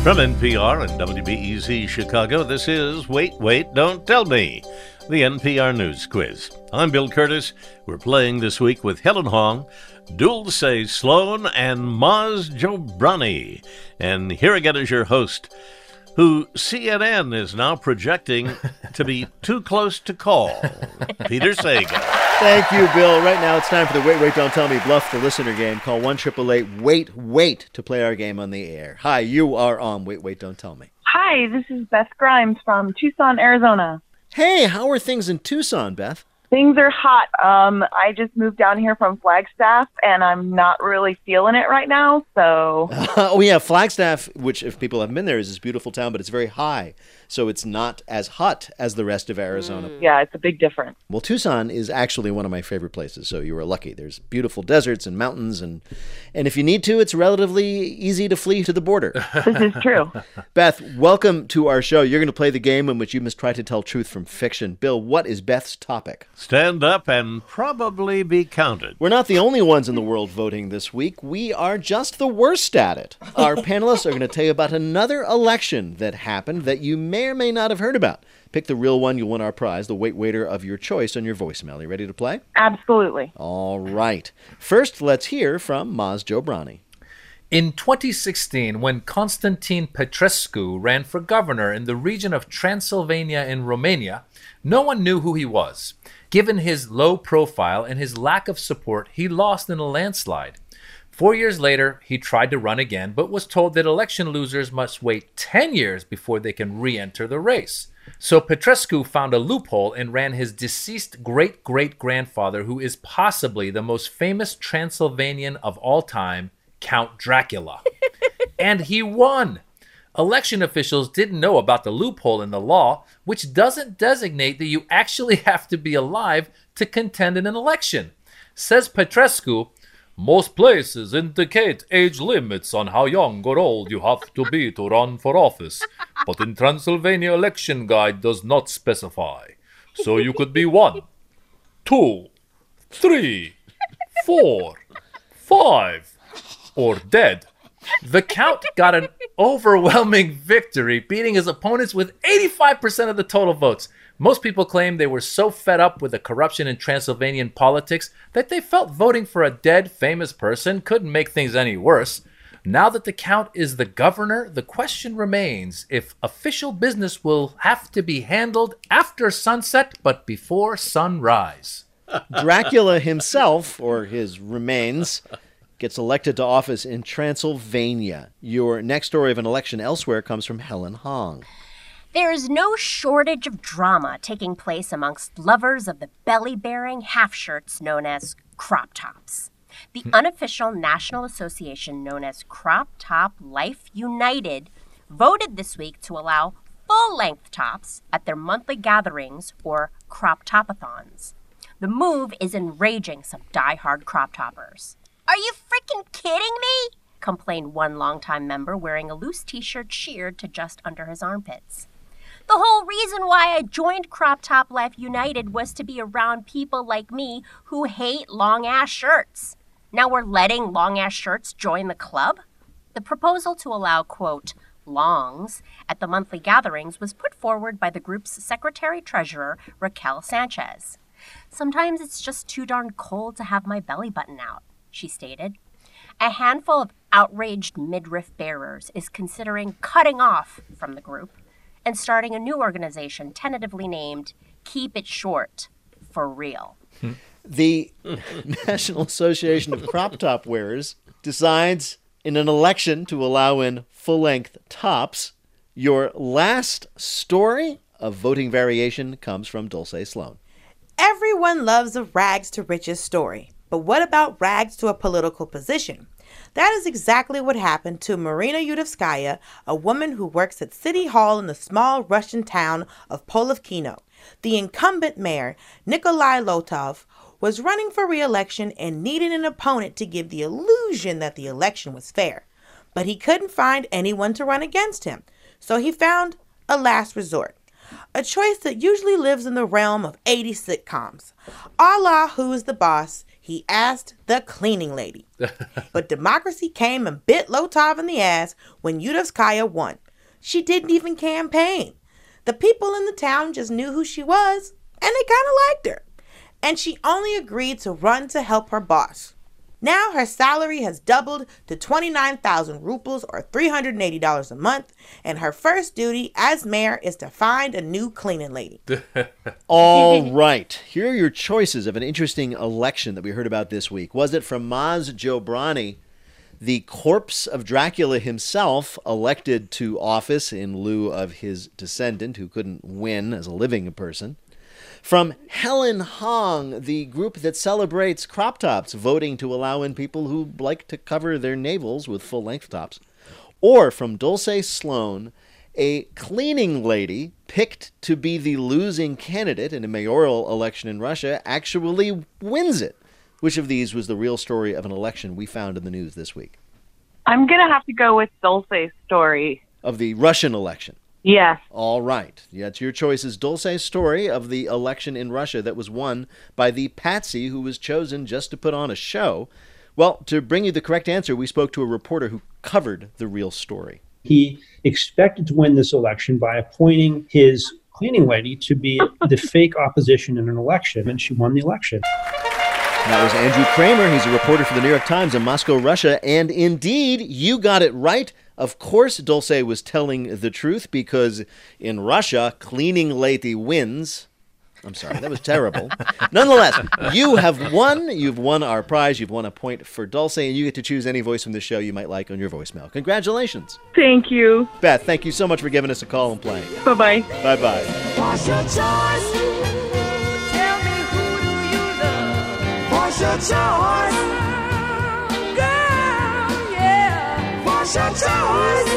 From NPR and WBEZ Chicago, this is Wait, Wait, Don't Tell Me, the NPR News Quiz. I'm Bill Curtis. We're playing this week with Helen Hong, Dulce Sloan, and Maz Jobrani. And here again is your host, who CNN is now projecting to be too close to call, Peter Sagan. Thank you, Bill. Right now it's time for the Wait, Wait, Don't Tell Me Bluff the Listener game. Call 1-888-WAIT-WAIT to play our game on the air. Hi, you are on Wait, Wait, Don't Tell Me. Hi, this is Beth Grimes from Tucson, Arizona. Hey, how are things in Tucson, Beth? Things are hot. I just moved down here from Flagstaff, and I'm not really feeling it right now, so... Flagstaff, which, if people haven't been there, is this beautiful town, but it's very high, so it's not as hot as the rest of Arizona. Yeah, it's a big difference. Well, Tucson is actually one of my favorite places, so you were lucky. There's beautiful deserts and mountains, and if you need to, it's relatively easy to flee to the border. This is true. Beth, welcome to our show. You're going to play the game in which you must try to tell truth from fiction. Bill, what is Beth's topic? Stand up and probably be counted. We're not the only ones in the world voting this week. We are just the worst at it. Our panelists are going to tell you about another election that happened that you may or may not have heard about. Pick the real one, you'll win our prize, the Wait Waiter of your choice on your voicemail. You ready to play? Absolutely. All right. First, let's hear from Maz Jobrani. In 2016, when Constantine Petrescu ran for governor in the region of Transylvania in Romania, no one knew who he was. Given his low profile and his lack of support, he lost in a landslide. 4 years later, he tried to run again, but was told that election losers must wait 10 years before they can re-enter the race. So Petrescu found a loophole and ran his deceased great-great-grandfather, who is possibly the most famous Transylvanian of all time, Count Dracula. And he won! Election officials didn't know about the loophole in the law, which doesn't designate that you actually have to be alive to contend in an election. Says Petrescu, most places indicate age limits on how young or old you have to be to run for office, but in Transylvania election guide does not specify. So you could be 1, 2, 3, 4, 5, or dead. The Count got an overwhelming victory, beating his opponents with 85% of the total votes. Most people claim they were so fed up with the corruption in Transylvanian politics that they felt voting for a dead, famous person couldn't make things any worse. Now that the Count is the governor, the question remains if official business will have to be handled after sunset but before sunrise. Dracula himself, or his remains, gets elected to office in Transylvania. Your next story of an election elsewhere comes from Helen Hong. There is no shortage of drama taking place amongst lovers of the belly-bearing half-shirts known as crop tops. The unofficial national association known as Crop Top Life United voted this week to allow full-length tops at their monthly gatherings, or crop topathons. The move is enraging some die-hard crop toppers. "Are you freaking kidding me?" complained one longtime member wearing a loose t-shirt sheared to just under his armpits. "The whole reason why I joined Crop Top Life United was to be around people like me who hate long-ass shirts. Now we're letting long-ass shirts join the club?" The proposal to allow, quote, longs at the monthly gatherings was put forward by the group's secretary-treasurer, Raquel Sanchez. "Sometimes it's just too darn cold to have my belly button out," she stated. A handful of outraged midriff bearers is considering cutting off from the group and starting a new organization tentatively named Keep It Short for Real. The National Association of Crop Top Wearers decides in an election to allow in full-length tops. Your last story of voting variation comes from Dulce Sloan. Everyone loves a rags to riches story. But what about rags to a political position? That is exactly what happened to Marina Yudovskaya, a woman who works at City Hall in the small Russian town of Polovkino. The incumbent mayor, Nikolai Lotov, was running for re-election and needed an opponent to give the illusion that the election was fair. But he couldn't find anyone to run against him, so he found a last resort. A choice that usually lives in the realm of 80 sitcoms. A la Who's the Boss, He asked the cleaning lady. But democracy came and bit Lotov in the ass when Yudovskaya won. She didn't even campaign. The people in the town just knew who she was, and they kind of liked her. And she only agreed to run to help her boss. Now her salary has doubled to 29,000 rubles or $380 a month, and her first duty as mayor is to find a new cleaning lady. All right. Here are your choices of an interesting election that we heard about this week. Was it from Maz Jobrani, the corpse of Dracula himself, elected to office in lieu of his descendant who couldn't win as a living person? From Helen Hong, the group that celebrates crop tops, voting to allow in people who like to cover their navels with full-length tops? Or from Dulce Sloan, a cleaning lady picked to be the losing candidate in a mayoral election in Russia actually wins it? Which of these was the real story of an election we found in the news this week? I'm going to have to go with Dulce's story. Of the Russian election? Yes. All right. That's your choice is Dulce's story of the election in Russia that was won by the patsy who was chosen just to put on a show. Well, to bring you the correct answer, we spoke to a reporter who covered the real story. He expected to win this election by appointing his cleaning lady to be the fake opposition in an election, and she won the election. That was Andrew Kramer. He's a reporter for the New York Times in Moscow, Russia. And indeed, you got it right. Of course, Dulce was telling the truth because in Russia, cleaning lady wins. I'm sorry, that was terrible. Nonetheless, you have won. You've won our prize. You've won a point for Dulce, and you get to choose any voice from the show you might like on your voicemail. Congratulations. Thank you. Beth, thank you so much for giving us a call and playing. Bye-bye. Bye-bye. What's your choice? Tell me, who do you love? What's your choice? Girl, yeah. What's your choice?